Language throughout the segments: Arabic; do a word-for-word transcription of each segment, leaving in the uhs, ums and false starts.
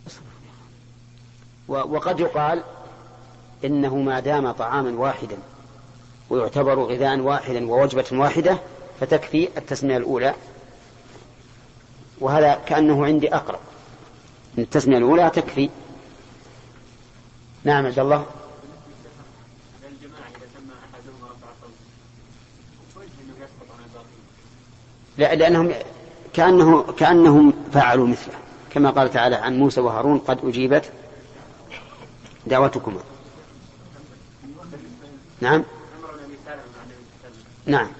وقد يقال إنه ما دام طعاما واحدا ويعتبر غذاء واحدا ووجبة واحدة فتكفي التسمية الأولى، وهذا كأنه عندي أقرب من التسمية الأولى تكفي. نعم عبد الله. لا، لأنهم كأنه كأنهم فعلوا مثله، كما قال تعالى عن موسى وهارون قد أجيبت دعوتكما. نعم نعم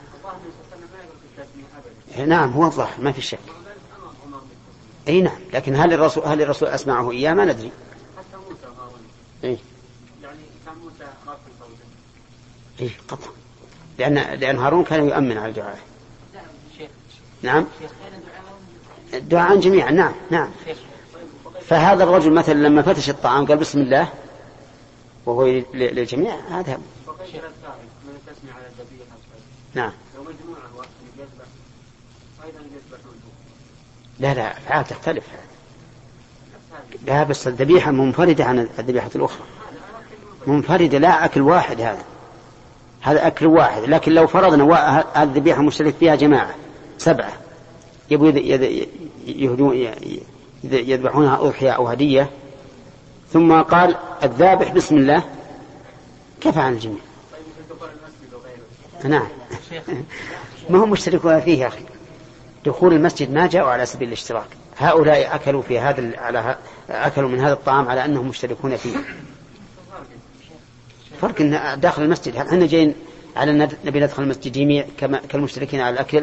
نعم هو الظاهر ما في شك. اي نعم، لكن هل الرسول هل الرسول اسمعه اياه ما ندري. حتى موسى وهارون اي يعني كان موسى غافل صوته. اي قطعا، لان لان هارون كان يؤمن على دعائه. نعم دعاء جميعا. نعم نعم. فهذا الرجل مثلا لما فتش الطعام قال بسم الله وهو للجميع، هذا نعم. لا لا فعال تختلف. لا بس الذبيحة منفردة عن الذبيحة الأخرى، منفردة لا أكل واحد. هذا هذا أكل واحد، لكن لو فرضنا هذه الذبيحة مشترك فيها جماعة سبعة يبغوا يذبحونها أضحية أو هدية، ثم قال الذابح بسم الله كفى عن الجميع. نعم ما هم مشتركون فيه يا أخي. دخول المسجد ما جاءوا على سبيل الاشتراك، هؤلاء أكلوا في هذا على أكلوا من هذا الطعام على أنهم مشتركون فيه. فرق إن داخل المسجد، هل احنا جايين على أن نبي ندخل المسجد جميع كما كالمشتركين على الأكل؟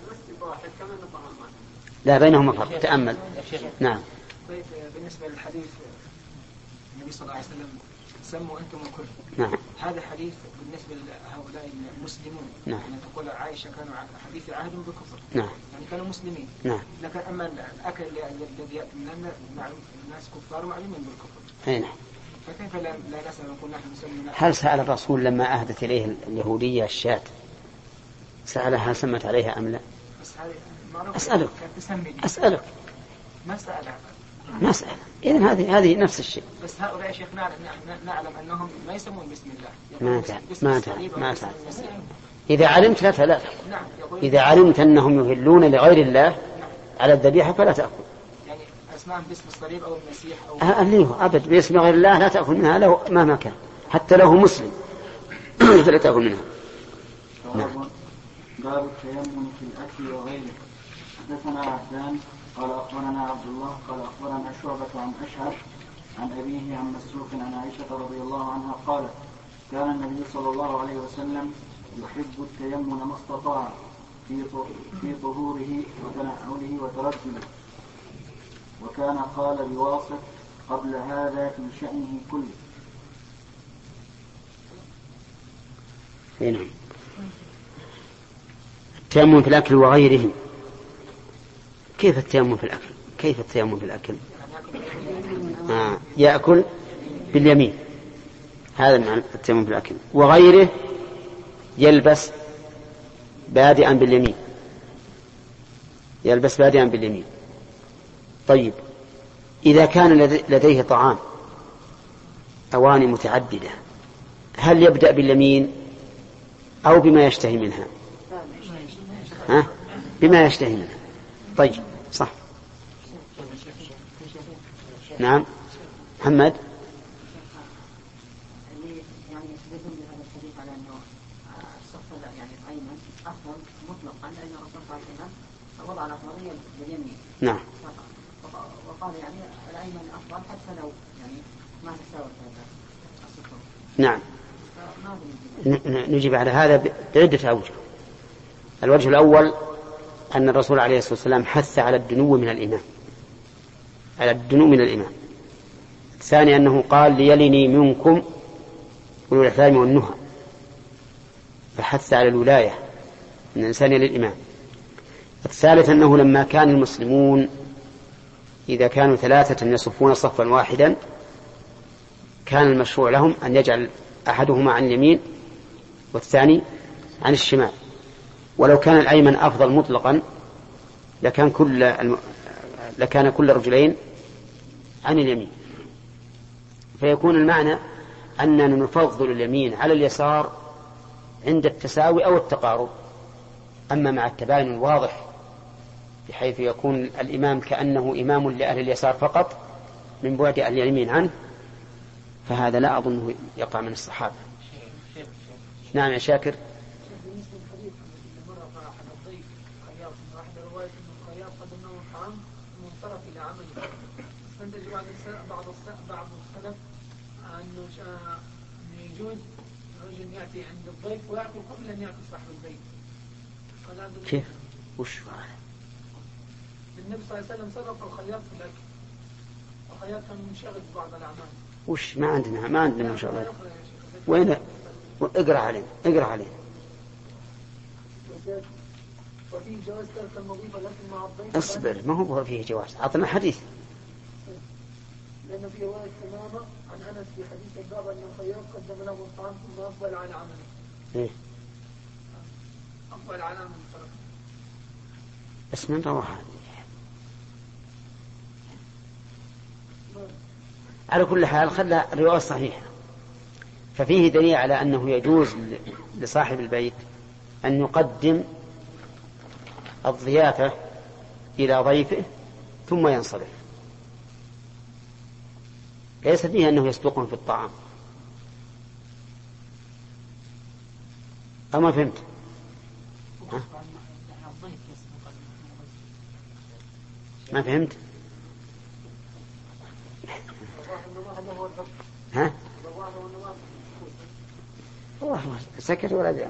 لا بينهما فرق. تأمل. نعم. بالنسبة للحديث النبي صلى الله عليه وسلم سموا أنتم الكل. نعم. هذا حديث بالنسبة لهؤلاء المسلمون. نعم. يعني تقول عائشة كانوا حديث عهد بالكفر. نعم. يعني كانوا مسلمين. نعم. لكن أما الأكل الذي يأتي من الناس كفار معلومين بالكفر. أي نعم. فكيف لا لا نسأل نقول نحن مسلمين؟ هل سأل الرسول لما أهدت إليه اليهودية الشاة سألها هل سمت عليها أم لا؟ أسألك أسألك ما سألها ما سأل. إذن هذه هذه نفس الشيء. بس هؤلاء شيخ نعلم نعلم أنهم ما يسمون بسم الله. ما تعلم ما تعلم ما تعلم. إذا علمت لا فلا. نعم. إذا علمت أنهم يهلون لغير الله على الذبيحة فلا تأكل. يعني أسماء باسم الصليب أو المسيح أو أهليه أبد باسم غير الله لا تأكل منها لو مهما كان، حتى لو مسلم فلا تأكل منها. نعم. باب التيمم في الأكل وغيره. حدثنا عبدان قال أخبرنا عبد الله قال أخبرنا شعبة عن أشهر عن أبيه عن مسروق عن عائشة رضي الله عنها قالت كان النبي صلى الله عليه وسلم يحب التيمم ما استطاع في في طهوره وتنعله وترجله، وكان قال بواسط قبل هذا في شأنه كله. نعم. التيمم في الأكل وغيره. كيف التيمم في الأكل؟ كيف التيمم في الأكل؟ آه. يأكل باليمين، هذا معنى التيمم في الأكل. وغيره يلبس بادئا باليمين، يلبس بادئا باليمين. طيب إذا كان لديه طعام أواني متعددة هل يبدأ باليمين أو بما يشتهي منها؟ ها؟ بما يشتهي منها. طيب صح. نعم محمد. يعني يستدلون بهذا الحديث على انه الصف يعني الايمن افضل مطلقا لان الرسول صلى الله عليه وسلم وضع الافضليه باليمين. نعم. وقال يعني الايمن افضل حتى لو يعني ما تساوت هذا الصف. نعم. نجيب على هذا بعدة أوجه. الوجه الأول أن الرسول عليه الصلاة والسلام حث على الدنو من الإمام، على الدنو من الإمام. الثاني أنه قال ليلني منكم أولو الأحلام والنهى، فحث على الولاية من الإنسان للإمام. الثالث أنه لما كان المسلمون إذا كانوا ثلاثة يصفون صفا واحدا كان المشروع لهم أن يجعل أحدهما عن اليمين والثاني عن الشمال، ولو كان الأيمن أفضل مطلقا لكان كل الم... لكان كل رجلين عن اليمين، فيكون المعنى أننا نفضل اليمين على اليسار عند التساوي أو التقارب. أما مع التباين الواضح بحيث يكون الإمام كأنه إمام لأهل اليسار فقط من بعد أهل اليمين عنه، فهذا لا أظنه يقع من الصحابة. نعم يا شاكر. بالنسبة للحديث اللي مر أحد الضيف خياط من واحد رواية أن الخياط قدم له الطعام ثم انصرف إلى عمله، فاستنتج بعض بعض بعض السلف أنه يجوز الرجل يأتي عند الضيف ويأكل قبل أن يأكل صاحب البيت. كيف؟ وش النبي صلى الله عليه وسلم صرف الخياط في الأكل، الخياط كان منشغل ببعض الأعمال. وش ما عندنا ما عندنا مشغلات. وين؟ اقرأ علينا اقرأ علينا. وفيه جواز ترك المضيف لكن مع الضيف. اصبر، ما هو فيه جواز، أعطنا حديث. لأن في رواية تماما عن أنس في حديث الباب أن الخياط قدم له الطعام ثم أقبل على عمله. إيه؟ أقبل على عمله. بس من رواها؟ على كل حال خلى الرواية صحيحة، ففيه دليل على أنه يجوز لصاحب البيت أن يقدم الضيافة إلى ضيفه ثم ينصرف، ليس فيه أنه يسبقهم في الطعام. أما فهمت؟ ها؟ ما فهمت؟ ها؟ الله سكت ولا جاء.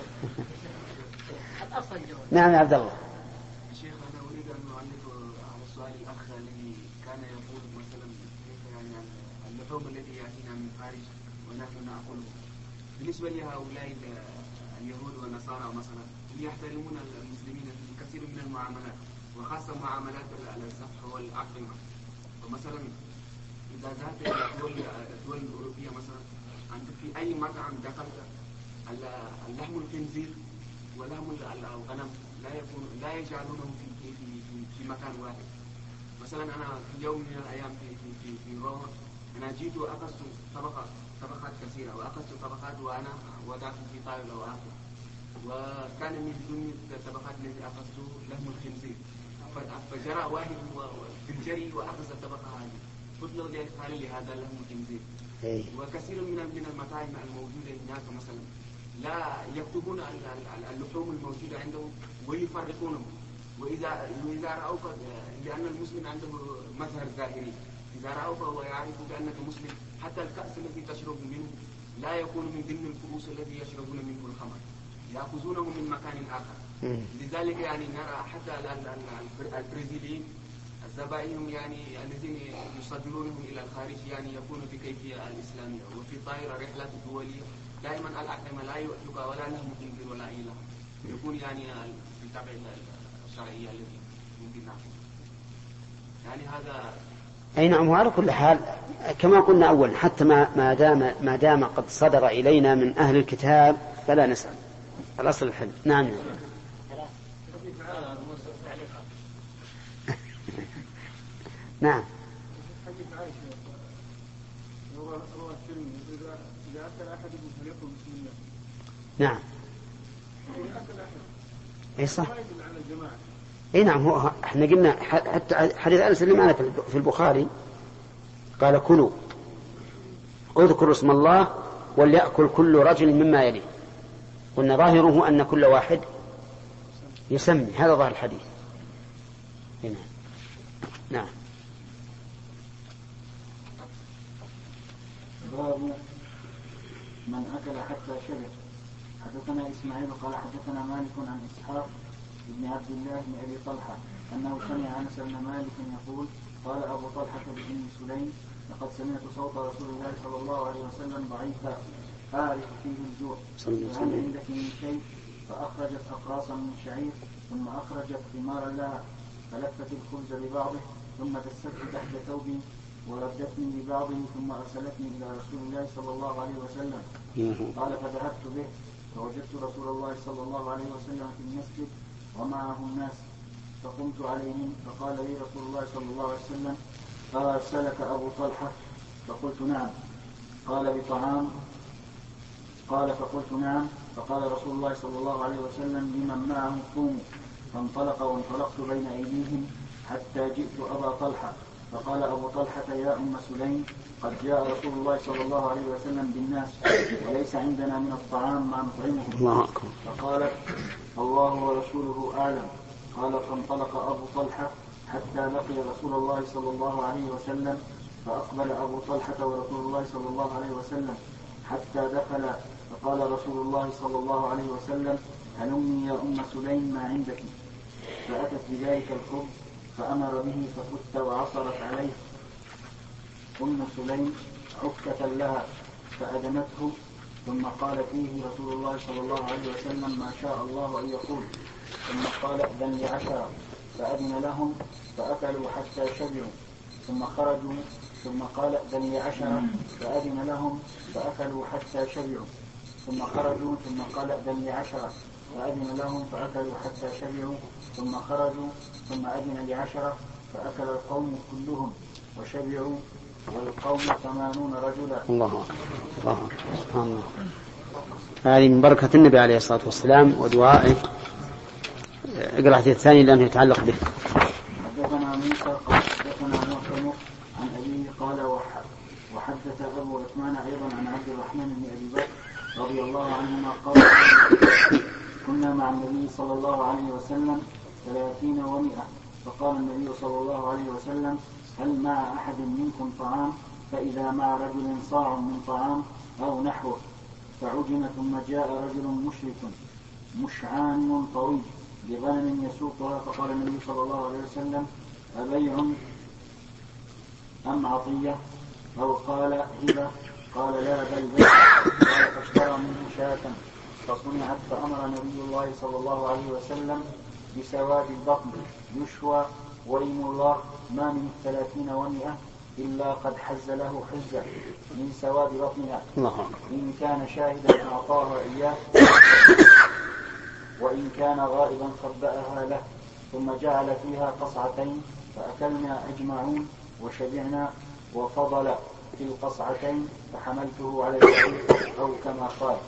نعم يا عبد الله. شيخ أنا أريد أن أعلق على السؤال الأخ الذي كان يقول مثلا كيف يعني اللحوم التي يأتينا من خارج ونحن نأكله. بالنسبة لهؤلاء اليهود والنصارى مثلا هم يحترمون المسلمين في كثير من المعاملات، وخاصة معاملات الصفح والأطعمة. ومثلا إذا ذهبت إلى الدول الأوروبية مثلا عند في أي مطعم دخلت اللحم الخنزير ولحم الغنم لا يكون لا يجعلونه في في في, في مكان واحد. مثلا أنا في يوم من الأيام في في في, في روما أنا جيت وأخذت طبقة طبقات كثيرة وأخذت طبقات وأنا وضعت في طاولة وآكل، وكان من ضمن الطبقات التي أخذته لحم الخنزير، فجرى واحد في الجري وأخذ الطبقة هذه، قلت له ليش قال لي هذا لحم الخنزير. وكثير من من المطاعم الموجودة هناك مثلا لا يكتبون اللحوم الموجودة عندهم ويفرقونهم، وإذا وإذا رأوك لأن المسلم عنده مظهر ظاهري، إذا رأوك ويعرفوا بأنك مسلم حتى الكأس الذي تشرب منه لا يكون من ضمن الكؤوس الذي يشربون منه الخمر، يأخذونه من مكان آخر. لذلك يعني نرى حتى البرازيليين الزبائنهم يعني الذين يصدرونهم إلى الخارج يعني يكون بكيفية الإسلامية، وفي طائرة رحلات دولية دائما الأطعمة لا يؤتك ولا لهم خنزير ولا أي لحم، يكون يعني بالطبع الشرعية التي ممكن نأخذ. يعني هذا أي نعم. وعلى كل حال كما قلنا أولا حتى ما ما دام ما دام قد صدر إلينا من أهل الكتاب فلا نسأل، الأصل الحل. نعم. نعم. نعم. اي صح. اي نعم. هو احنا قلنا حتى حديث انس اللي معنا في البخاري قال كلوا اذكروا اسم الله وليأكل كل رجل مما يليه، قلنا ظاهره ان كل واحد يسمي، هذا ظاهر الحديث. هنا. نعم. باب من أكل حتى شبع. حدثنا إسماعيل قال حدثنا مالك عن إسحاق بن عبد الله بن أبي طلحة أنه سمع أنس بن مالك يقول قال أبو طلحة بن سليم لقد سمعت صوت رسول الله صلى الله عليه وسلم ضعيفا أعرف فيه الجوع، فهل عندك من شيء؟ فأخرجت أقراصا من شعير ثم أخرجت ثمارا لها فلفت الخبز ببعضه ثم دست تحت ثوبي وردتني ببعضه ثم أرسلتني إلى رسول الله صلى الله عليه وسلم. قال فذهبت به فوجدت رسول الله صلى الله عليه وسلم في المسجد ومعه الناس فقمت عليهم فقال لي رسول الله صلى الله عليه وسلم أرسلك أبو طلحة؟ فقلت نعم. قال بطعام؟ قال فقلت نعم. فقال رسول الله صلى الله عليه وسلم لمن معه قوموا، فانطلق وانطلقت بين أيديهم حتى جئت أبا طلحة، فقال أبو طلحة يا أم سليم قد جاء رسول الله صلى الله عليه وسلم بالناس وليس عندنا من الطعام ما نطعمه. فقالت الله ورسوله أعلم. قال فانطلق أبو طلحة حتى لقي رسول الله صلى الله عليه وسلم، فأقبل أبو طلحة ورسول الله صلى الله عليه وسلم حتى دخل، فقال رسول الله صلى الله عليه وسلم هلمي يا أم سليم ما عندك. فأتت بذلك الخبز فأمر به ففت وعصرت عليه أم سليم عكة لها فأدمته، ثم قال فيه رسول الله صلى الله عليه وسلم ما شاء الله أن يقول، ثم قال أذن لعشرة فأذن لهم فأكلوا حتى شبعوا، ثم خرجوا، ثم قال أذن لعشرة فأذن لهم فأكلوا حتى شبعوا، ثم خرجوا، ثم قال أذن لعشرة فأذن لهم فأكلوا حتى شبعوا، ثم خرجوا، ثم أذن لعشرة فأكل القوم كلهم وشبعوا، والقوم ثمانون رجلا. الله الله سبحان الله. هذه من بركة النبي عليه الصلاة والسلام ودعائه. اقرأ الحديث الثاني لأنه يتعلق به. حدثنا موسى قال حدثنا معتمر عن أبيه قال وحدث أبو عثمان أيضا عن عبد الرحمن بن أبي بكر رضي الله عنهما قال كنا مع النبي صلى الله عليه وسلم ثلاثين ومئة، فقال النبي صلى الله عليه وسلم هل مع أحد منكم طعام؟ فإذا مع رجل صاع من طعام أو نحوه، فعجن، ثم جاء رجل مشرك مشعان طويل بغنم يسوقها، فقال النبي صلى الله عليه وسلم أبيع أم عطية؟ أو قال هبة؟ قال لا بل بيع. قال فاشترى منه شاة فصنعت، فأمر نبي الله صلى الله عليه وسلم بسواد البطن يشوى، وإن الله ما من الثلاثين ومئة إلا قد حز له حزة من سواد بطنها، إن كان شاهدا أعطاها إياه وإن كان غائبا خبأها له، ثم جعل فيها قصعتين فأكلنا أجمعون وشبعنا، وفضل في القصعتين فحملته على البعير أو كما قال.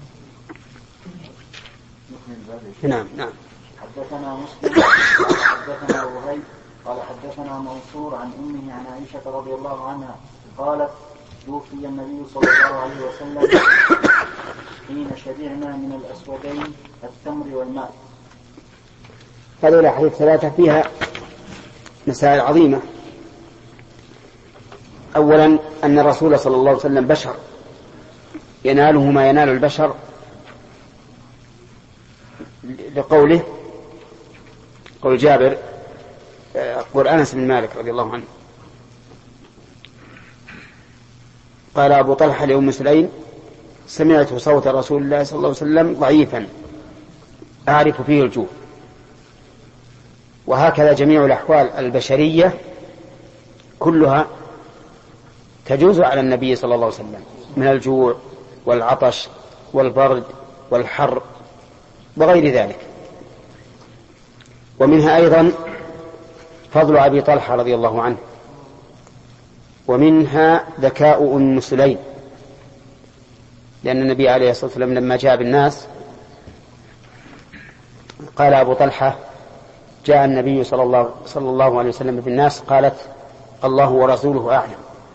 نعم نعم. حدثنا مسلم حدثنا وهيب قال حدثنا منصور عن أمه عن عائشة رضي الله عنها قالت توفي النبي صلى الله عليه وسلم حين شبعنا من الأسودين التمر والماء. هذه الأحاديث ثلاثة فيها مسائل عظيمة. أولا أن الرسول صلى الله عليه وسلم بشر يناله ما ينال البشر لقوله قول جابر قول أنس بن مالك رضي الله عنه قال أبو طلحة لأم سليم سمعت صوت رسول الله صلى الله عليه وسلم ضعيفا أعرف فيه الجوع. وهكذا جميع الأحوال البشرية كلها تجوز على النبي صلى الله عليه وسلم من الجوع والعطش والبرد والحر وغير ذلك. ومنها أيضا فضل أبي طلحة رضي الله عنه، ومنها ذكاء أم سليم، لأن النبي عليه الصلاة والسلام لما جاء بالناس قال أبو طلحة جاء النبي صلى الله, صلى الله عليه وسلم بالناس، قالت الله ورسوله أعلم،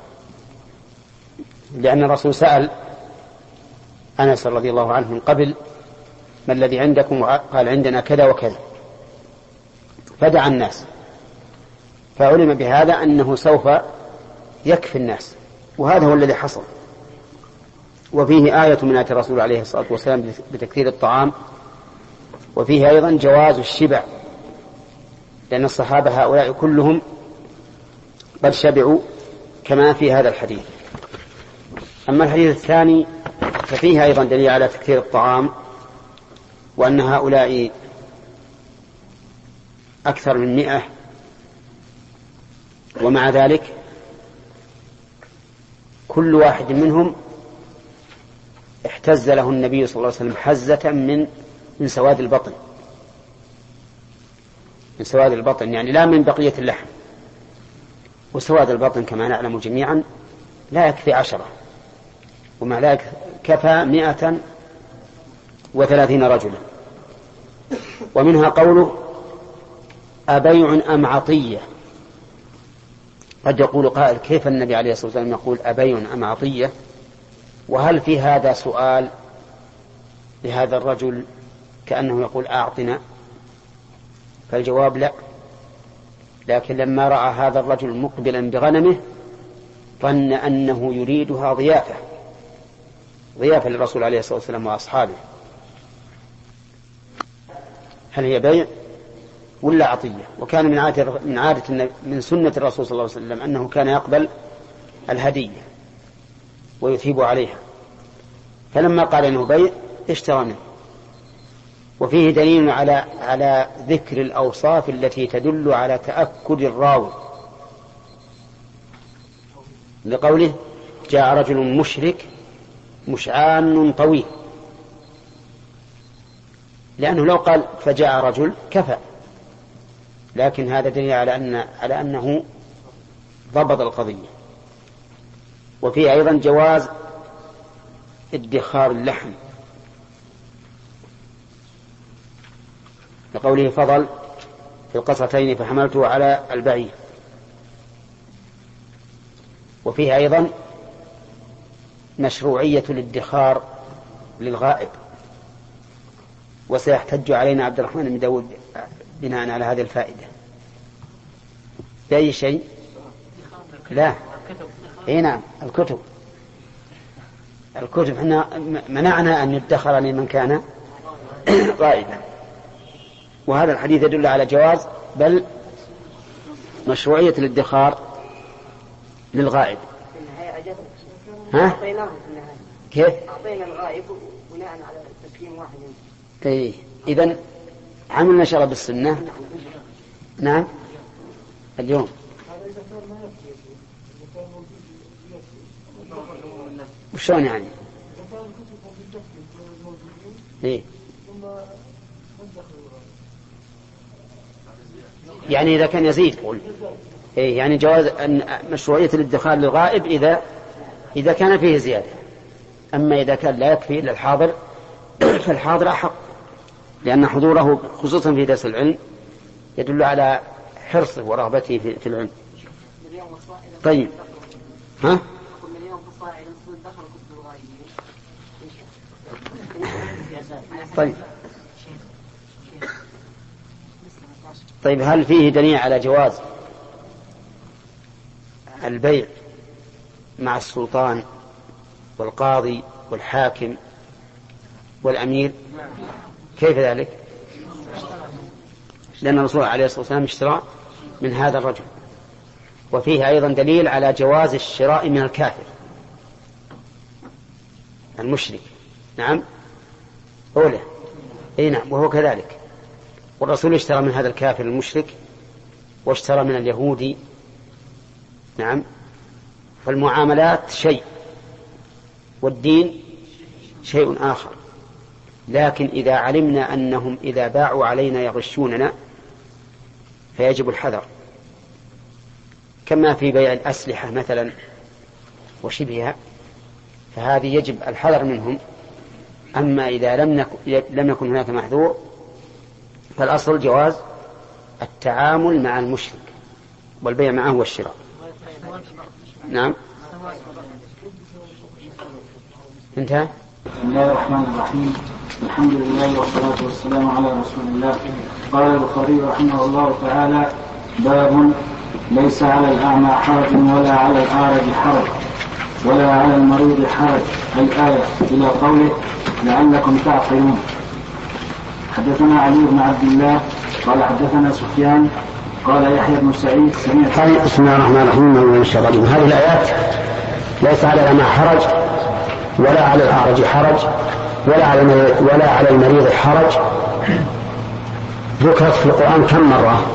لأن الرسول سأل أنس رضي الله عنه من قبل ما الذي عندكم؟ قال عندنا كذا وكذا، فدعا الناس، فعلم بهذا أنه سوف يكفي الناس، وهذا هو الذي حصل. وفيه آية من آيات الرسول عليه الصلاة والسلام بتكثير الطعام، وفيه أيضا جواز الشبع، لأن الصحابة هؤلاء كلهم قد شبعوا كما في هذا الحديث. أما الحديث الثاني ففيه أيضا دليل على تكثير الطعام، وأن هؤلاء أكثر من مئة، ومع ذلك كل واحد منهم احتز له النبي صلى الله عليه وسلم حزة من من سواد البطن، من سواد البطن يعني لا من بقية اللحم. وسواد البطن كما نعلم جميعا لا يكفي عشرة، ومع ذلك كفى مئة وثلاثين رجلا. ومنها قوله أبيع أم عطية. قد يقول قائل كيف النبي عليه الصلاة والسلام يقول أبيع أم عطية، وهل في هذا سؤال لهذا الرجل كأنه يقول أعطنا؟ فالجواب لا، لكن لما رأى هذا الرجل مقبلا بغنمه ظن أنه يريدها ضيافة ضيافة للرسول عليه الصلاة والسلام وأصحابه. هل هي بيع ولا عطية؟ وكان من عادة من عادة من سنة الرسول صلى الله عليه وسلم أنه كان يقبل الهدية ويثيب عليها، فلما قال إنه بيع اشترى منه. وفيه دليل على على ذكر الأوصاف التي تدل على تأكد الراوي، لقوله جاء رجل مشرك مشعان طويل، لأنه لو قال فجاء رجل كفى، لكن هذا دليل على أن على أنه ضبط القضية. وفيه أيضا جواز ادخار اللحم، لقوله فضل في القصتين فحملته على البعير. وفيه أيضا مشروعية الادخار للغائب، وسيحتج علينا عبد الرحمن بن داود بناء على هذه الفائدة. بأي شيء؟ لا، اي نعم، الكتب الكتب احنا منعنا أن يدخر لمن كان غائبا، وهذا الحديث يدل على جواز بل مشروعية الادخار للغائب. ها؟ كيف؟ أعطينا الغائب بناء على تسليم واحد. إيه، إذن عملنا شرع بالسنة. نعم اليوم. وشون يعني؟ إيه؟ يعني إذا كان يزيد قول. إيه يعني جواز أن مشروعية الادخار للغائب إذا إذا كان فيه زيادة. أما إذا كان لا يكفي إلا الحاضر فالحاضر أحق، لأن حضوره خصوصا في درس العلم يدل على حرصه ورغبته في العلم. طيب ها؟ طيب طيب هل فيه دليل على جواز البيع مع السلطان والقاضي والحاكم والأمير؟ كيف ذلك؟ لأن الرسول عليه الصلاة والسلام اشترى من هذا الرجل. وفيه أيضا دليل على جواز الشراء من الكافر المشرك. نعم أوله أي نعم، وهو كذلك. والرسول اشترى من هذا الكافر المشرك واشترى من اليهودي. نعم، فالمعاملات شيء والدين شيء آخر. لكن إذا علمنا أنهم إذا باعوا علينا يغشوننا فيجب الحذر، كما في بيع الأسلحة مثلا وشبهها، فهذه يجب الحذر منهم. أما إذا لم يكن, لم يكن هناك محذور فالأصل جواز التعامل مع المشرك والبيع معه والشراء. نعم انتهى. بسم الله الرحمن الرحيم، الحمد لله والصلاة والسلام على رسول الله. قال البخاري رحمه الله تعالى: باب ليس على الأعمى حرج ولا على الأعرج حرج ولا على المريض حرج، الآية إلى قوله لعلكم تعقلون. حدثنا علي بن عبد الله قال حدثنا سفيان قال يحيى بن سعيد سمعت. بسم الله الرحمن الرحيم. هذه الآيات ليس على الأعمى حرج ولا على الأعرج حرج ولا على ولا على المريض حرج ذكرت في القرآن كم مرة؟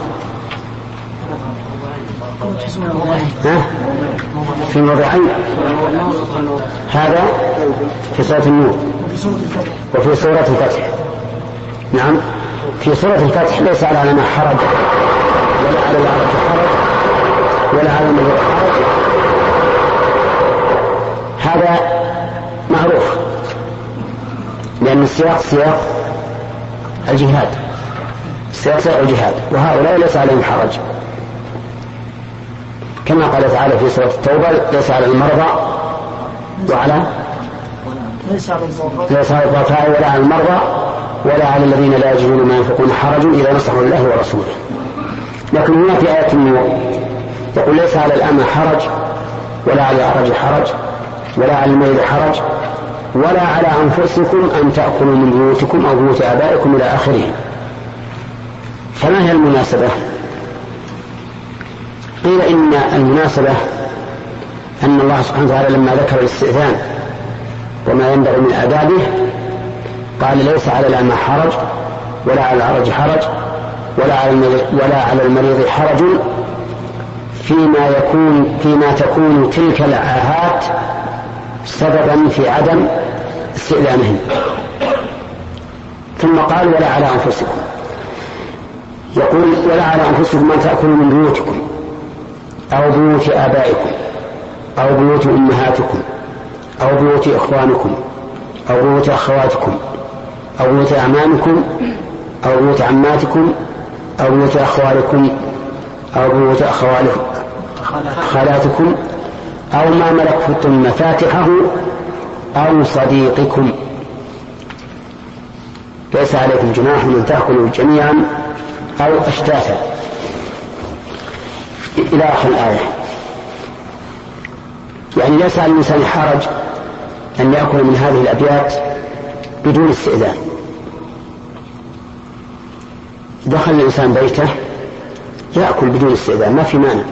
ها؟ في موضعين. هذا في سورة النور وفي سورة الفتح. نعم، في سورة الفتح ليس على الأعمى حرج ولا على الأعرج حرج ولا على المريض حرج هذا معروف، لأن السياق سياق الجهاد، السياق سياق الجهاد، وهؤلاء ليس عليهم حرج، كما قال تعالى في سورة التوبة: ليس على المرضى وعلى ليس على الضعفاء ولا على المرضى ولا على الذين لا يجدون ما ينفقون حرج إذا نصحوا الله ورسوله. لكن هنا في آية النور يقول: ليس على الأعمى حرج ولا على الأعرج حرج ولا على المريض حرج ولا على أنفسكم أن تأكلوا من بيوتكم أو بيوت آبائكم إلى آخره. فما هي المناسبة؟ قيل إن المناسبة أن الله سبحانه وتعالى لما ذكر الاستئذان وما ينبغي من آدابه قال: ليس على الأعمى حرج ولا على الأعرج حرج ولا على المريض, ولا على المريض حرج فيما يكون فيما تكون تلك العاهات سببا في عدم استئذانهم. ثم قال: ولا على أنفسكم. يقول: ولا على أنفسكم أن تأكلوا من بيوتكم أو بيوت آبائكم أو بيوت أمهاتكم أو بيوت إخوانكم أو بيوت أخواتكم أو بيوت أعمامكم أو بيوت عماتكم أو بيوت أخوالكم أو بيوت خالاتكم أو ما ملكتم مفاتحه أو صديقكم. ليس عليكم جناح أن تأكلوا جميعا أو أشتاتا إلى آخر الآية. يعني ليس على الإنسان حرج أن يأكل من هذه الأبيات بدون استئذان. دخل الإنسان بيته يأكل بدون استئذان ما في مانع،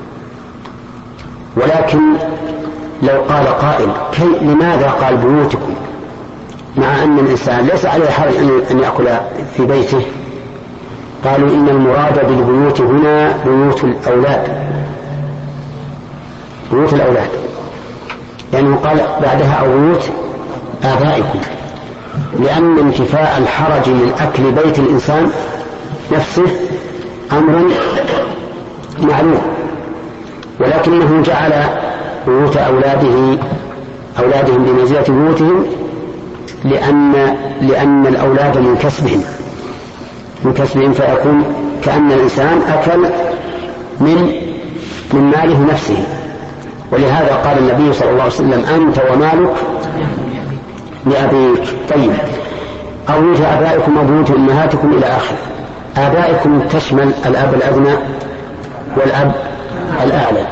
ولكن لو قال قائل: كي لماذا قال بيوتكم مع أن الإنسان ليس عليه حرج أن يأكل في بيته؟ قالوا: إن المراد بالبيوت هنا بيوت الأولاد، بيوت الأولاد، لأنه يعني قال بعدها: أو بيوت آبائكم، لأن انتفاء الحرج من أكل بيت الإنسان نفسه أمر معلوم، ولكنه جعل بيوت أولاده أولادهم بمنزلة بيوتهم لأن لأن الأولاد من كسبهم من كسبهم فيكون كأن الإنسان أكل من من ماله نفسه. ولهذا قال النبي صلى الله عليه وسلم: أنت ومالك لأبيك. طيب، أو بيوت آبائكم أو بيوت أمهاتكم إلى آخر. آبائكم تشمل الأب الأدنى والأب الأعلى،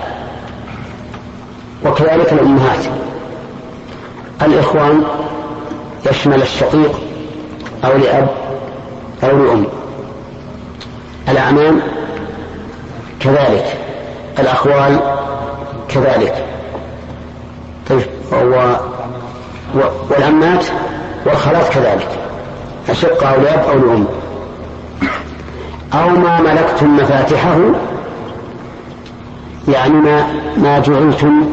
وكذلك الأمهات. الإخوان يشمل الشقيق أو لأب أو لأم. الأعمام كذلك، الأخوال كذلك. طيب، والعمات والخالات كذلك، أشقة أو لأب أو لأم. أو ما ملكتم مفاتحه، يعني ما, ما جعلتم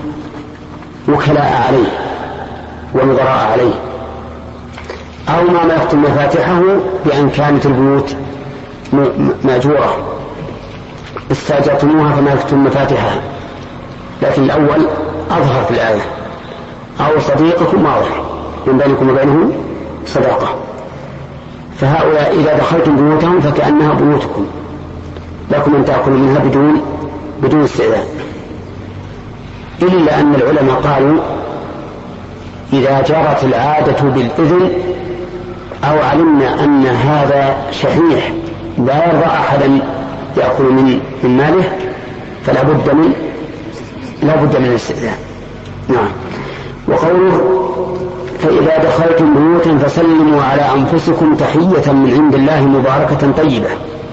وكلاء عليه ونظراء عليه. أو ما ملكتم مفاتحه بأن كانت البيوت مأجورة استأجرتموها فملكتم مفاتحها، لكن الأول أظهر في الآية. أو صديقكم واضح من بينكم وبينه صداقة، فهؤلاء إذا دخلتم بيوتهم فكأنها بيوتكم، لكم أن تأكلوا منها بدون بدون استئذان. إلا أن العلماء قالوا: إذا جرت العادة بالإذن أو علمنا أن هذا شحيح لا يرضى أحدا يأكل من من ماله فلا بد من لا بد من الاستئذان. نعم. وقوله: فإذا دخلتم بيوتا فسلموا على أنفسكم تحية من عند الله مباركة طيبة.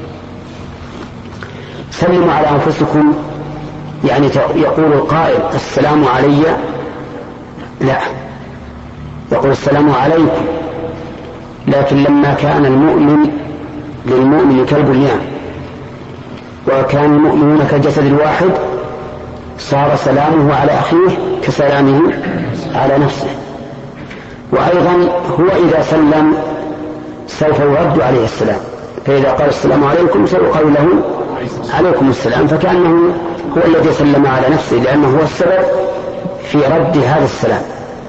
سلموا على أنفسكم يعني يقول القائل: السلام علي، لا، يقول: السلام عليكم. لكن لما كان المؤمن للمؤمن كالبنيان وكان المؤمنون كالجسد الواحد صار سلامه على أخيه كسلامه على نفسه. وأيضا هو إذا سلم سوف يرد عليه السلام، فإذا قال السلام عليكم سيقال له عليكم السلام، فكأنه هو الذي سلم على نفسه لأنه هو السبب في رد هذا السلام.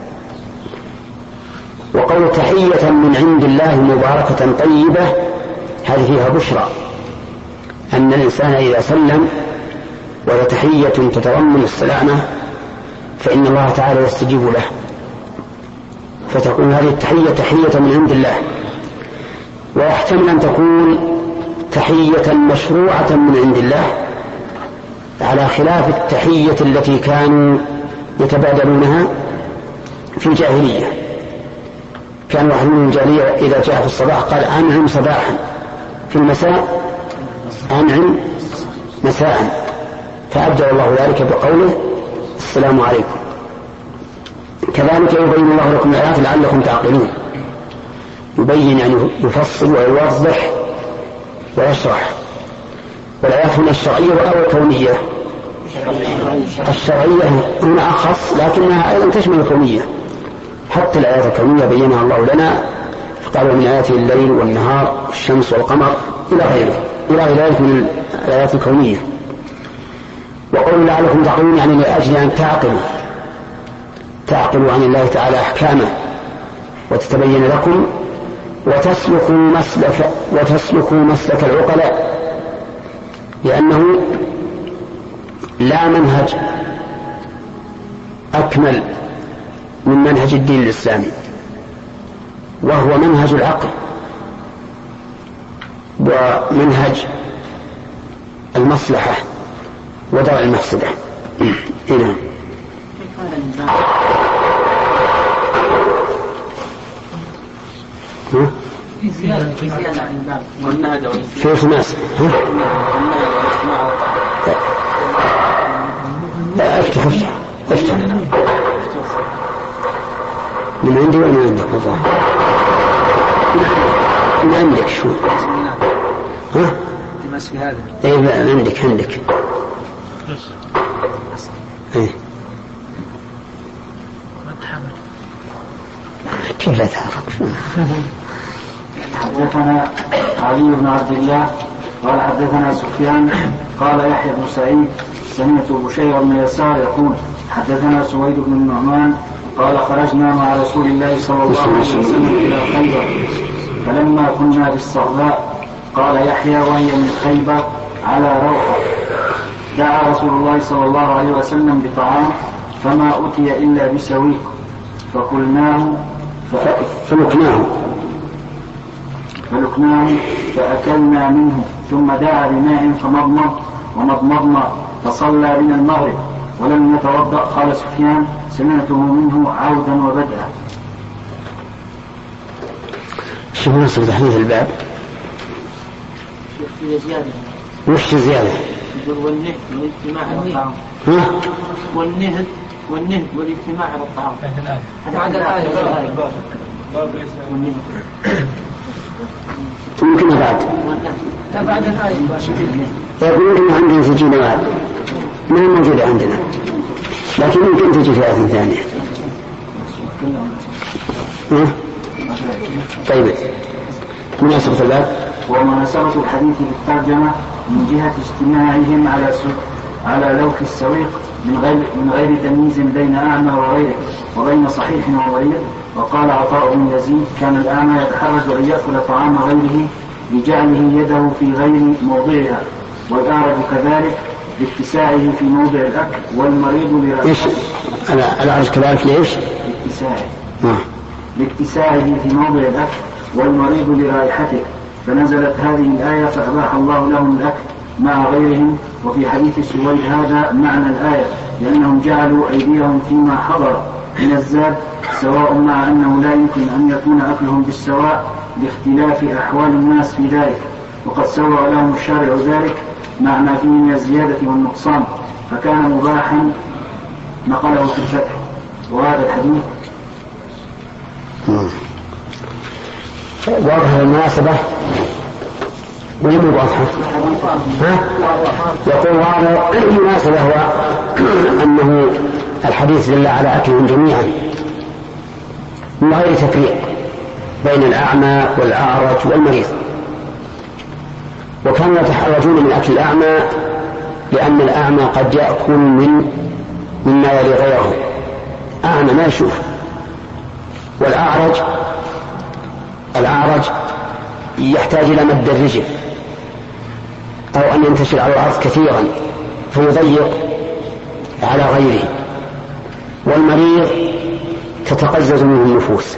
وقول تحية من عند الله مباركة طيبة هذه فيها بشرى أن الإنسان إذا سلم وهي تحية تتضمن السلامة فإن الله تعالى يستجيب له، فتكون هذه التحية تحية من عند الله. ويحتمل أن تكون تحية مشروعة من عند الله على خلاف التحية التي كانوا يتبادلونها في الجاهلية. كان واحد من الجاهلية إذا جاء في الصباح قال أنعم صباحا، في المساء أنعم مساء، فأبدل الله ذلك بقوله السلام عليكم. كذلك يبين الله لكم الآيات لعلكم تعقلون، يبين يعني يفصل ويوضح ويشرح. والآيات هنا الشرعية أو الكونية؟ الشرعية هنا أخص، لكنها أيضا تشمل الكونية. حتى الآيات الكونية بينها الله لنا، فقالوا من آياته الليل والنهار والشمس والقمر إلى غيره إلى غير ذلك من الآيات الكونية. وقول لعلكم تعقلون يعني لأجل أن تعقلوا تعقلوا عن الله تعالى أحكامه وتتبين لكم وتسلكوا مسلك وتسلكوا مسلك العقلاء، لأنه لا منهج أكمل من منهج الدين الإسلامي، وهو منهج العقل ومنهج المصلحة ودرء المفسدة. هنا في زيادة في زيادة عن الباب والنهج في خماس افتح افتح افتح من عندي ولا من عندك؟ والله من عندك شو؟ ها؟ التماس في هذا؟ ايه من عندك عندك ايه كيف لا تعرف؟ حدثنا علي بن عبد الله قال حدثنا سفيان قال يحيى بن سعيد سمعت بشير بن يسار يقول حدثنا سويد بن النعمان قال خرجنا مع رسول الله صلى الله عليه وسلم إلى خيبر فلما كنا بالصغباء قال يحيى وهي من خيبر على روحة دعا رسول الله صلى الله عليه وسلم بطعام فما أتي إلا بسويق فقلناه فلقناه فلقناه فأكلنا منه ثم دعا بماء فمضمض ومضمضنا فصلى بنا المغرب ولم يتوضأ. قال سفيان سمعته منه عودا وبدءا. شو نصب تحديث الباب؟ في زيادة. وش زيادة؟ يقول والنهد والاجتماع على الطعام. ها؟ والنهد والنهد والاجتماع على الطعام. بعد الآية. يمكن بعد. لا بعد الآية. يقولون إنه عندنا تجي بعد. ما هي موجودة عندنا. لكن يمكن تجي في آية ثانية. ها؟ طيب. مناسبة الباب. ومناسبة الحديث بالترجمة من جهة اجتماعهم على على لوح السويق من غير من غير تمييز بين أعمى وغيره وبين صحيح وغيره. وقال عطاء بن يزيد كان الأعمى يتحرج أن يأكل طعام غيره بجعله يده في غير موضعها، والأعرج كذلك باتساعه في موضع الأكل، والمريض لرأسه. الأعرج كذلك ليش؟ باتساعه. باتساعه في موضع الأكل والمريض لرائحته، فنزلت هذه الآية فأباح الله لهم الأكل مع غيرهم. وفي حديث سويد هذا معنى الآية لأنهم جعلوا أيديهم فيما حضر من الزاد، سواء مع أنه لا يمكن أن يكون أكلهم بالسواء لاختلاف أحوال الناس في ذلك، وقد سوى لهم الشارع ذلك مع ما فيه من الزيادة والنقصان، فكان مباحا نقله في الفتح. وهذا الحديث واضح المناسبة ويجب واضحة. يقول واضح المناسبة هو أنه الحديث دل على أكلهم جميعا من غير تفريق بين الأعمى والأعرج والمريض. وكانوا يتحرجون من أكل الأعمى لأن الأعمى قد يأكل من مما يلي غيره، أعمى ما يشوف. والأعرج الأعرج يحتاج إلى مد الرجل أو أن ينتشر على الأرض كثيرا فيضيق على غيره. والمريض تتقزز منه النفوس،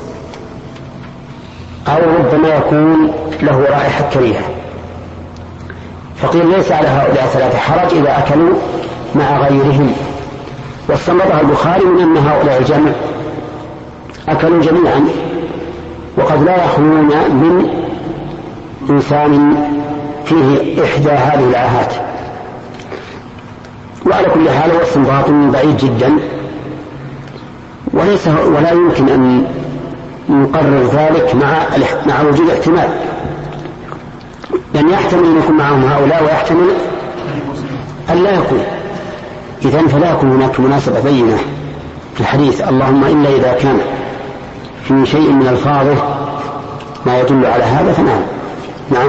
أو ربما يكون له رائحة كريهة. فقيل ليس على هؤلاء ثلاثة حرج إذا أكلوا مع غيرهم. واستنبطها البخاري من أن هؤلاء الجمع أكلوا جميعا، وقد لا يخلون من إنسان فيه إحدى هذه العاهات. وعلى كل حال هو استنباط بعيد جدا، وليس ولا يمكن أن نقرر ذلك مع مع وجود احتمال، لأن يحتمل أن يكون معهم هؤلاء ويحتمل أن لا يكون. إذن فلا يكون هناك مناسبة بينة في الحديث، اللهم إلا إذا كان في شيء من ألفاظه ما يدل على هذا فنعم. نعم.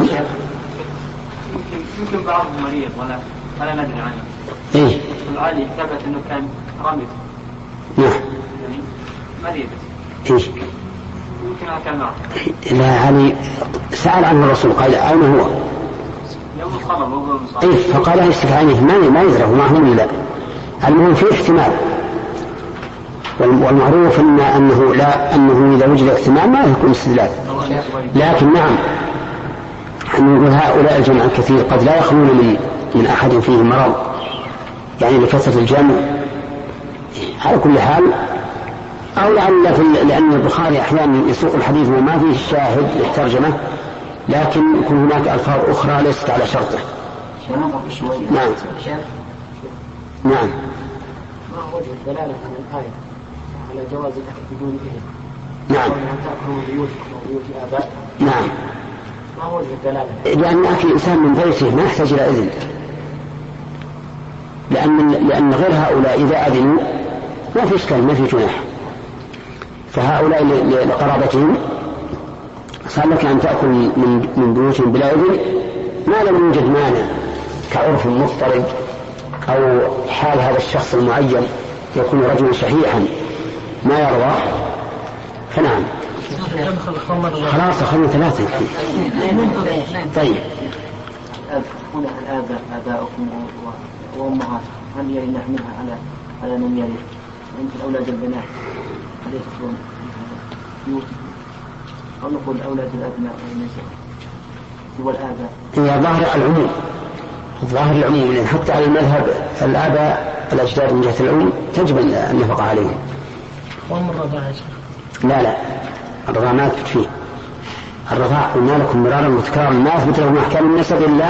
يمكن بعض مريض ولا ولا ندري عنه. إيه. العالي ثبت إنه كان رامد. نعم. يعني مريض. إيه. يمكن أكل معه. لا علي سأل عنه الرسول قال أين هو؟ يوم الصبر هو المصاب. إيه فقال استفعانه ما ما يدرك معهم لا. المهم في احتمال، والمعروف أن أنه لا أنه إذا وجد احتمال ما يكون استدلال. لكن نعم أن نقول هؤلاء الجمع الكثير قد لا يخلون من من أحد فيه مرض، يعني لكثرة الجمع. على كل حال أو لعل لأن البخاري أحيانا يسوق الحديث وما فيه شاهد للترجمة، لكن يكون هناك ألفاظ أخرى ليست على شرطه. نعم. نعم. ما هو وجه الدلالة عن الآية على جواز الأكل بدون إذن؟ نعم. تأكلوا بيوتكم وبيوت آبائكم. نعم. ما هو وجه الدلالة؟ لأن أكل الإنسان من بيته ما يحتاج إلى إذن، لأن لأن غير هؤلاء إذا أذنوا ما في إشكال، ما في جناح. فهؤلاء لقرابتهم صار لك أن تأكل من من بيوتهم بلا إذن ما لم يوجد مانع كعرف مضطرب أو حال هذا الشخص المعين يكون رجلا شحيحا ما يرضى، فنعم. خلاص أخذنا ثلاثة. طيب. هنا الآباء آباؤكم وأمهات هل يرث منها على على من يرث؟ ويمكن أولاد البنات هل يدخلون بيوتهم؟ أو نقول أولاد الأبناء والنساء والآباء؟ هي ظاهر العموم، ظاهر العموم، لأن حتى على المذهب الآباء الأجداد من جهة العموم تجب النفقة عليهم. وأم الرضاعة؟ لا لا، الرضاعة ما يثبت فيه. الرضاعة قلنا لكم مرارا متكررا ما يثبت له أحكام النسب إلا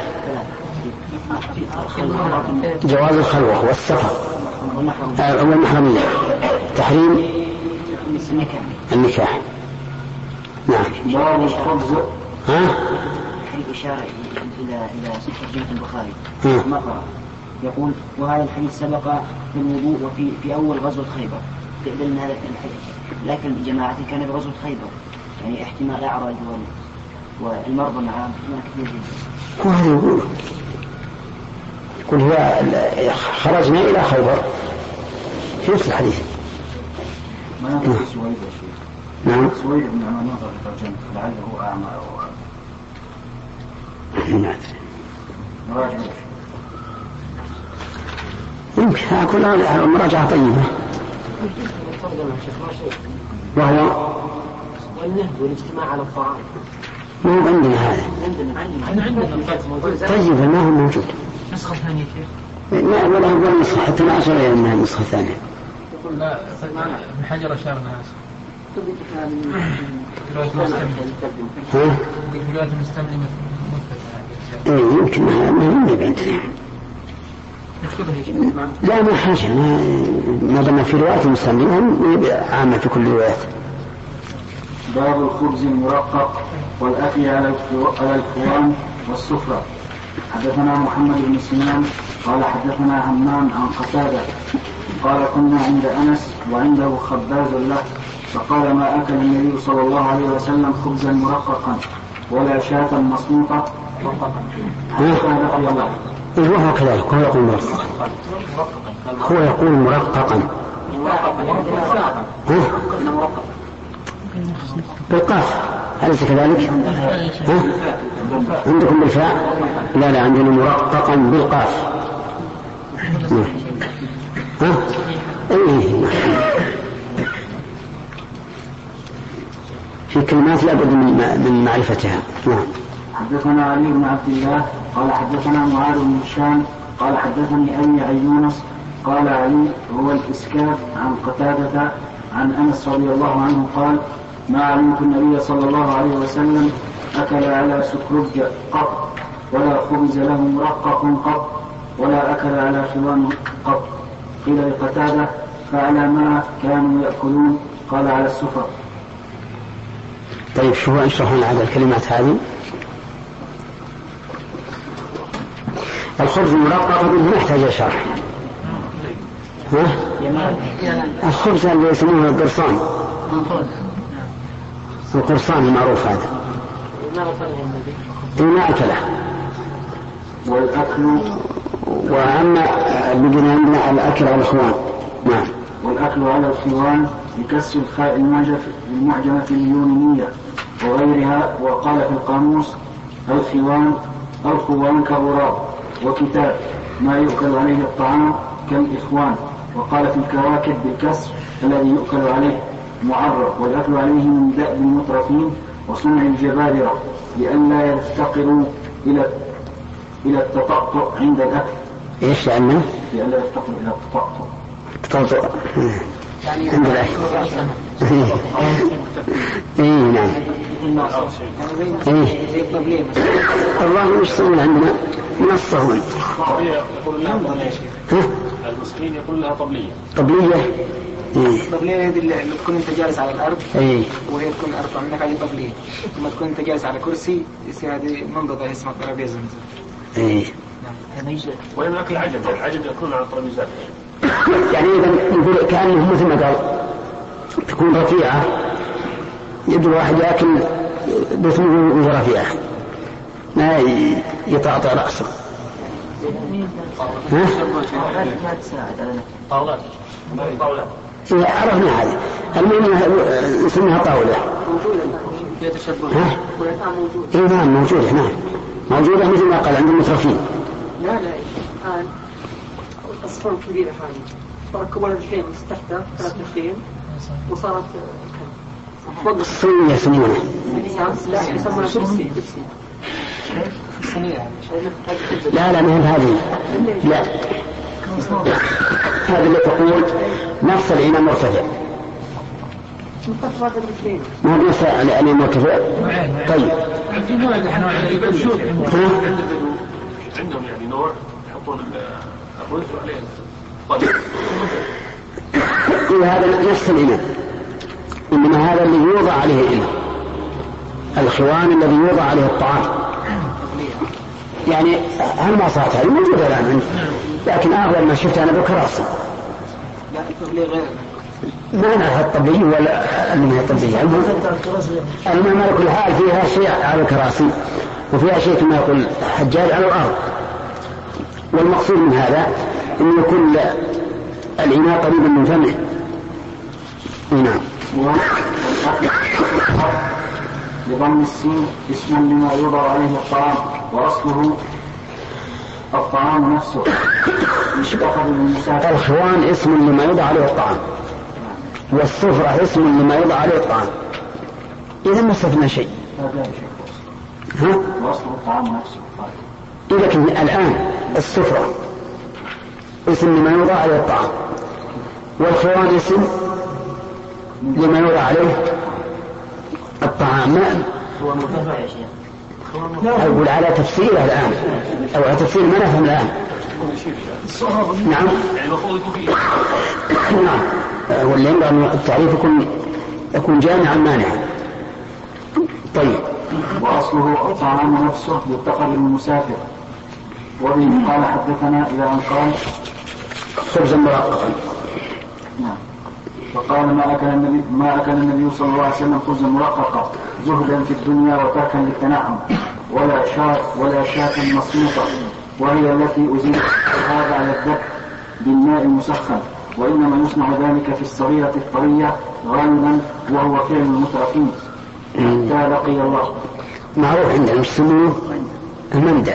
جواز الخلوة والسفر والمحرمية، تحريم النكاح. نعم. باب الخبز. ها؟ إشارة إلى إلى صحيح البخاري ها. مرة يقول وهذا الحديث سبق في الوضوء وفي في أول غزوة خيبر، تقبل هذا الحديث، لكن جماعة كان بغزوة خيبر، يعني احتمال أعرج والمرضى معه كثير جدا. وهذا يقول يقول هي خرجنا إلى خيبر في نفس الحديث. ما نظر سويد يا شيخ. نعم. سويد بن عمر نظر لترجمة لعله أعمى أو ما أدري. مراجعة. يمكن أكون مراجعة طيبة. وهو والنهب والاجتماع على الطعام. ما هو عندنا هذا. طيب ما هو موجود. نسخة ثانية كيف؟ لا ولا هو نسخة حتى ما أشار إلى أنها نسخة ثانية. يقول لا ابن حجر أشارنا ها؟ رواية المستملي إيه يمكن ما ما عندنا. لا ما حاجة ما ما دام في رواية المستملي عامة في كل الروايات. باب الخبز المرقق والأكل على الكوان والسفرة. حدثنا محمد بن سنان قال حدثنا همام عن قتادة قال كنا عند أنس وعنده خباز له فقال ما أكل النبي صلى الله عليه وسلم خبزا مرققا ولا شاة مصموطة وهو كذلك هو يقول مرققا هو يقول مرققا بالقاف أليس كذلك؟ ها؟ عندكم بالفاء؟ لا لا عندنا مرققا بالقاف. ها؟ إيه في كلمات لا بد من معرفتها. نعم. حدثنا علي بن عبد الله قال حدثنا معاذ بن هشام قال حدثني أبي عن يونس قال علي هو الإسكاف عن قتادة عن أنس رضي الله عنه قال ما علمت النبي صلى الله عليه وسلم أكل على سكرج قط ولا خبز له مرقق قط ولا أكل على خوان قط. قيل لقتادة فعلى ما كانوا يأكلون قال على السفر. طيب شو اشرح لنا هذه الكلمات هذه. الخبز المرقق ما يحتاج شرح. ها؟ الخبز اللي يسمونه القرصان القرصان المعروف هذا ما أكله. والأكل وأما بقينا عندنا الأكل على الإخوان. نعم. والأكل على الخوان بكسر الخاء المعجمة اليونانية وغيرها. وقال في القاموس الخوان الخوان كغراب وكتاب ما يؤكل عليه الطعام كالإخوان. وقال في الكواكب بالكسر الذي يؤكل عليه معرف. والأكل عليه من دأب المترفين وصنع الجبابرة لئلا يفتقروا إلى إلى التطأطؤ عند الأكل. إيش لأنه؟ لئلا يفتقروا إلى التطأطؤ. التطأطؤ عند الأكل. إيه نعم. إيه. الله مش يسمون عندنا منصهون. المسكين يقول لها طبلية. طبلية. طبلية هذه اللي تكون أنت جالس على الأرض. إيه. وهي تكون أرفع منك على طبلية. ثم تكون أنت جالس على كرسي يصير هذه منضدة اسمها ترابيزة. إيه. وين أكل عجب؟ العجب يكون على الترابيزات. يعني إذا يقول كأنه مثل ما قال تكون رفيعة يبدو واحد يأكل بثمه رفيعة ما يطاطع رأسه. ها؟ طاولات. طاولات. إيه عرفنا هذه. المهم نسميها طاولة. ها؟ إيه نعم موجودة نعم موجودة مثل ما قال عند المترفين. لا لا الآن الأصفار كبيرة هذه فركبوا الخيم تحتها ثلاث خيم وصارت فوق الصينية يسمونها. لا يسمونها كرسي. لا لا ما هي هذه. لا هذه اللي تقول نفس الإناء مرتفع. ما هو نفس الإناء مرتفع. طيب. عندهم يعني نوع يحطون الرز عليه طيب. هذا نفس الإناء إنما هذا اللي يوضع عليه الإناء الخوان الذي يوضع عليه الطعام. يعني هالمواصفات هذه موجودة الآن لكن أغلب ما شفت أنا بكراسي. لا الطبلية غير. ما أنا الطبلية ولا أنها الطبلية. المهم على كل حال فيها شيء على الكراسي وفيها شيء كما يقول حجاج على الأرض. والمقصود من هذا أن يكون الإناء قريبا من فمه. نعم. بضم السين اسما لما يوضع عليه الطعام وأصله الطعام نفسه يشتخذ بالمسافة. الخوان اسم لما يوضع عليه الطعام والصفرة اسم لما يوضع عليه الطعام. إذا ما استثنى شيء. ها؟ وأصله الطعام نفسه. لكن الآن الصفرة اسم لما يوضع عليه الطعام والخوان اسم لما يوضع عليه الطعام. ما هو مرتفع يا شيخ. أقول على تفسيره الآن أو على تفسير ما نفهم الآن. نعم نعم واللي ينبغي أن التعريف يكون يكون جامعا مانعا. طيب. وأصله الطعام نفسه يتقل للمسافر. وبه قال حدثنا إلى أن قال خبزا مرققا. نعم. وقال ما أكل النبي ما أكل النبي صلى الله عليه وسلم خبزا مرققا زهدا في الدنيا وتركا للتنعم ولا شاة ولا شاة مصموطة، وهي التي أزيلت هذا على الذبح بالماء المسخن، وإنما يصنع ذلك في الصغيرة الطرية غالبا، وهو فعل المترفين حتى لقي الله. معروف عندنا يسموه المندى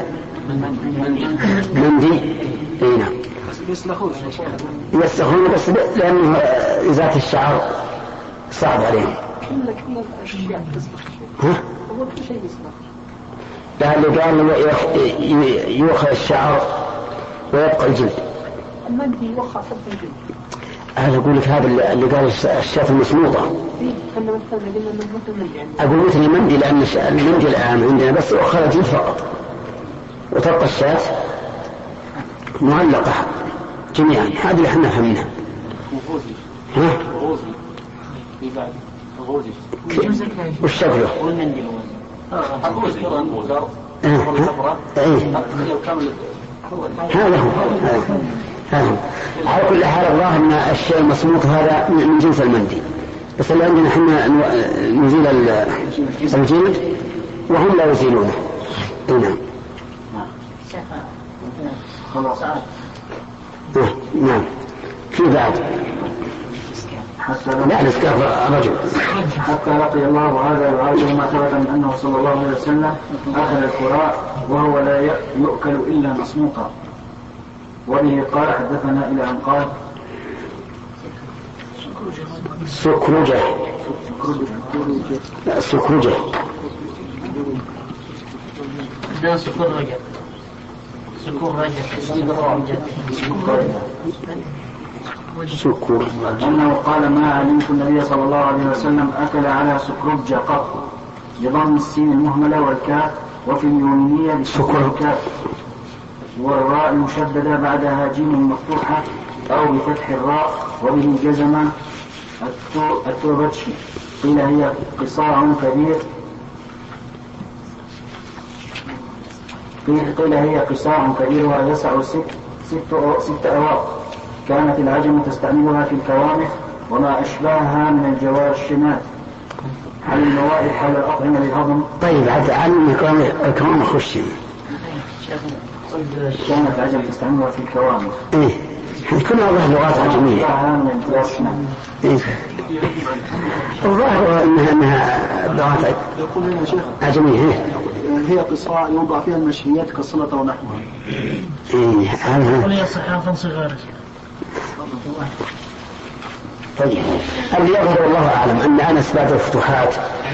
مندي. اي نعم يسلخون يسلخون بس لأنه إزالة الشعر صعب عليهم. كل كل الأشياء تسلخ. ها؟ أول شيء يسلخ. لا اللي قال يؤخذ الشعر ويبقى الجلد. المندي يوخى حتى الجلد. أنا أقول لك هذا اللي قال الشاة المسموطة. أقول مثل المندي لأن المندي الآن عندنا بس يؤخذ الجلد فقط، وتبقى الشاة معلقة جميعا. هذه اللي احنا فهمناها. ها؟ وش شكله؟ هذا هو هذا. على كل حال الله ان الشيء المصموط هذا من جنس المندي، بس اللي عندنا احنا نزيل الجلد وهم لا يزيلونه. نعم خلاص. نعم في بعد لا نسكاف الرجل حتى لقي الله. وهذا يعارض ما ثبت من أنه صلى الله عليه وسلم أخذ الكراء وهو لا يؤكل إلا مسموقا. وبه قال حدثنا إلى أن قال سكرجة سكرجة ده سكرجة سكر. أنه قال ما علمت النبي صلى الله عليه وسلم أكل على سكرجة قط، بضم السين المهملة والكاف، وفي اليونانية بسكر الكاف والراء المشددة بعدها جيم مفتوحة أو بفتح الراء. وبه جزم التوبتشي. قيل هي قصاع كبير قيل هي قصاع كبير ويسع ست ست ست أواق. كانت العجم تستعملها في الكوامح وما أشباهها من الجواشمات على الموائد حول الأطعمة للهضم. طيب عاد علم الكوامح خشي. كانت العجم تستعملها في الكوامح. إيه كل هذه لغات عجمية. إيه الظاهر إنها إنها لغات عجمية. هي قصاع يوضع فيها المشويات كالسلطة ونحوها. إيه هذا. ولا صحافا صغار. طيب اللي يظهر الله أعلم أن أنس بعد الفتوحات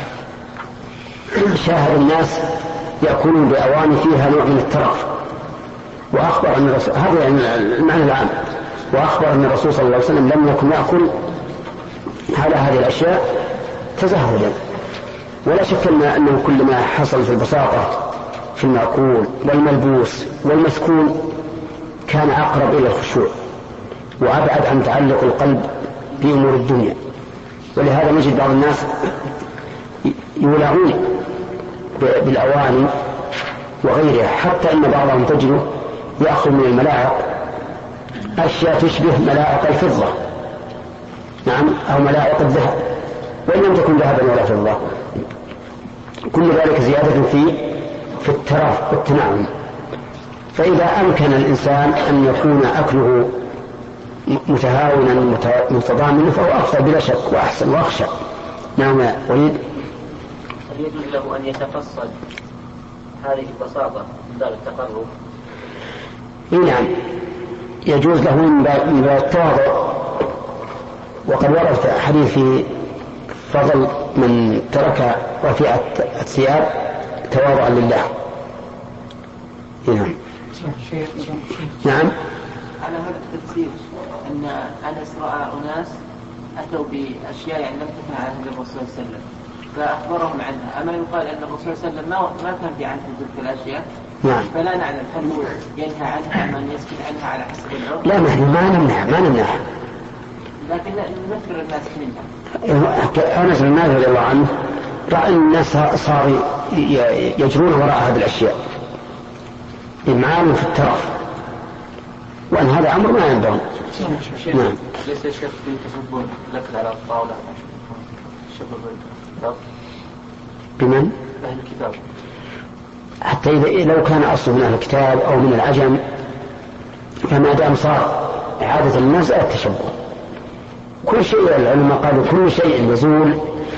شاهد الناس يأكلون بأواني فيها نوع من الترف، وأخبر أن الرسول هذا يعني المعنى العام، وأخبر أن الرسول صلى الله عليه وسلم لم يكن يأكل على هذه الأشياء تزهدا. ولا شك أنه كل ما حصل في البساطة في المأكول والملبوس والمسكون كان أقرب إلى الخشوع وأبعد عن تعلق القلب بأمور الدنيا. ولهذا نجد بعض الناس يولعون بالأواني وغيرها، حتى أن بعضهم تجده يأخذ من الملاعق أشياء تشبه ملاعق الفضة، نعم، أو ملاعق الذهب، وإن لم تكن ذهبا ولا فضة. كل ذلك زيادة في في التراف والتنعم. فإذا أمكن الإنسان أن يكون أكله متهاونا متضامنا فهو أفضل بلا شك وأحسن وأخشى. نعم وليد. هل يجوز له أن يتفصل هذه البساطة من باب التقرب؟ نعم يجوز له من باب التواضع، وقد ورد حديث في فضل من ترك رفيع الثياب تواضعا لله. نعم نعم. على هذا التفسير أن أنس رأى أناس أتوا بأشياء يعني لم تكن على هذا الرسول صلى الله عليه وسلم فأخبرهم عنها، أما يقال أن الرسول صلى الله عليه وسلم ما كان في عنه تلك الأشياء. نعم. فلا نعلم هل هو ينهى عنها أم أن يسكت عنها على حسب العرف. لا نحن ما نمنع ما نمنع لكن نذكر الناس منها. أنس بن مالك رضي الله عنه رأى الناس صاروا يجرون وراء هذه الأشياء إمعان في الترف، وأن هذا أمر ما ينبغي. نعم. ليس الشيخ يتصبون لك على الطاولة شباب الكتاب. بمن؟ أهل الكتاب. حتى إذا لو كان أصله من أهل الكتاب أو من العجم، فما دام صار عادة الناس التشبه. كل شيء العلماء قالوا كل شيء يزول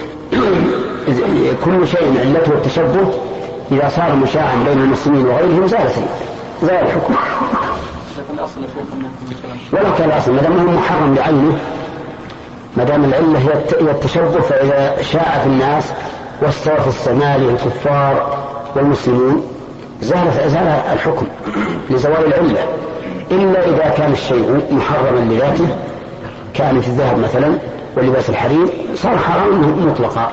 كل شيء علته التشبه إذا صار مشاعا بين المسلمين وغيرهم زال زال الحكم. ولو كان الأصل ما دام هو محرم بعينه، ما دام العلة هي التشبه، فإذا شاع في الناس واستوى في السماء الكفار والمسلمون زال زال الحكم لزوال العلة، إلا إذا كان الشيء محرما لذاته، كان في الذهب مثلا ولباس الحرير صار حرام مطلقا.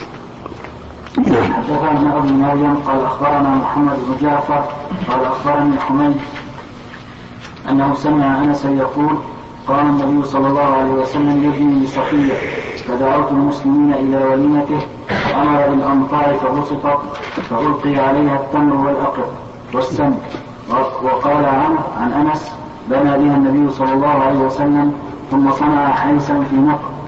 حدثنا أبو مريم قال أخبرنا محمد بن جعفر قال أخبرني حميد أنه سمع أنس يقول قال النبي صلى الله عليه وسلم يبني لصفية فدعوت المسلمين إلى وليمته وأمر بالأمطار فبسطت فألقي عليها التمر والأقط والسمك. وقال عنه عن أنس بنى بها النبي صلى الله عليه وسلم ثم صنع حيسا في نقر